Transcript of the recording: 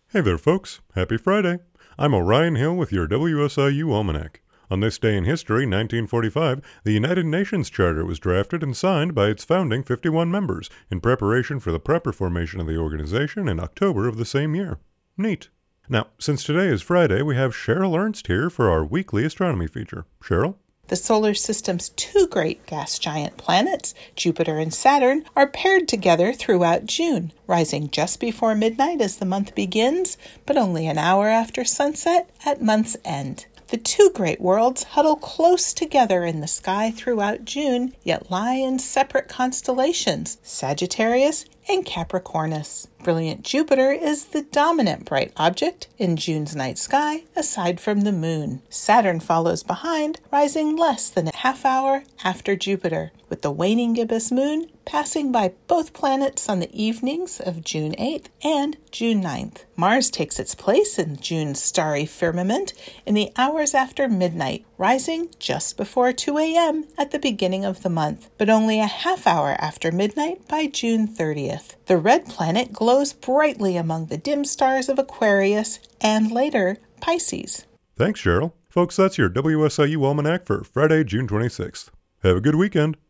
Hey there, folks. Happy Friday. I'm Orion Hill with your WSIU Almanac. On this day in history, 1945, the United Nations Charter was drafted and signed by its founding 51 members in preparation for the proper formation of the organization in October of the same year. Neat. Now, since today is Friday, we have Cheryl Ernst here for our weekly astronomy feature. Cheryl? The solar system's two great gas giant planets, Jupiter and Saturn, are paired together throughout June, rising just before midnight as the month begins, but only an hour after sunset at month's end. The two great worlds huddle close together in the sky throughout June, yet lie in separate constellations, Sagittarius and Capricornus. Brilliant Jupiter is the dominant bright object in June's night sky, aside from the moon. Saturn follows behind, rising less than a half hour after Jupiter, with the waning gibbous moon passing by both planets on the evenings of June 8th and June 9th. Mars takes its place in June's starry firmament in the hours after midnight, rising just before 2 a.m. at the beginning of the month, but only a half hour after midnight by June 30th. The red planet glows brightly among the dim stars of Aquarius and later Pisces. Thanks, Cheryl. Folks, that's your WSIU Almanac for Friday, June 26th. Have a good weekend.